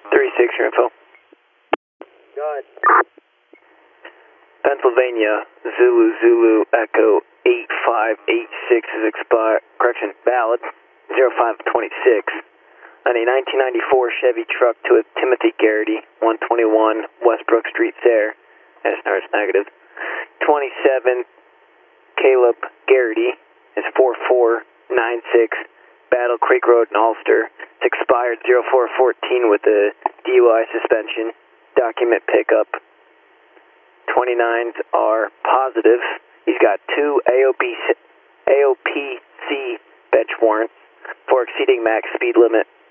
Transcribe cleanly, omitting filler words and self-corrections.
36, your info. Go ahead. Pennsylvania, Zulu Echo 8586 is expired, correction, valid, 0526. On a 1994 Chevy truck to a Timothy Garrity, 121 Westbrook Street there, SNR is negative. 27 Caleb Garrity is 4496 Battle Creek Road in Ulster. It's expired 0414 with a DUI suspension, document pickup. 29s are positive. He's got 2 AOPC bench warrants for exceeding max speed limit